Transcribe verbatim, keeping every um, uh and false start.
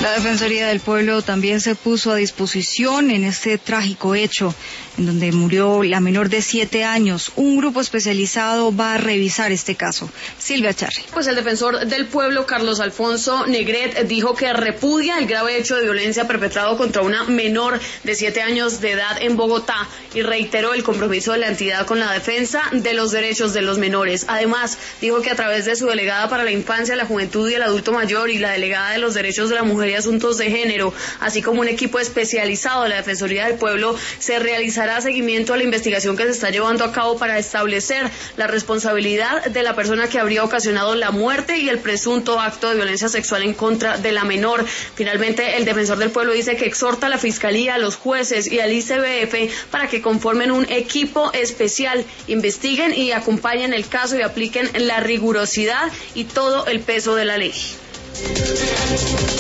La Defensoría del Pueblo también se puso a disposición en este trágico hecho, en donde murió la menor de siete años. Un grupo especializado va a revisar este caso. Silvia Charri. Pues el defensor del pueblo, Carlos Alfonso Negret, dijo que repudia el grave hecho de violencia perpetrado contra una menor de siete años de edad en Bogotá y reiteró el compromiso de la entidad con la defensa de los derechos de los menores. Además, dijo que a través de su delegada para la infancia, la juventud y el adulto mayor y la delegada de los derechos de la mujer y asuntos de género, así como un equipo especializado de la Defensoría del Pueblo, se realizará seguimiento a la investigación que se está llevando a cabo para establecer la responsabilidad de la persona que habría ocasionado la muerte y el presunto acto de violencia sexual en contra de la menor. Finalmente, el defensor del pueblo dice que exhorta a la Fiscalía, a los jueces y al I C B F para que conformen un equipo especial, investiguen y acompañen el caso y apliquen la rigurosidad y todo el peso de la ley.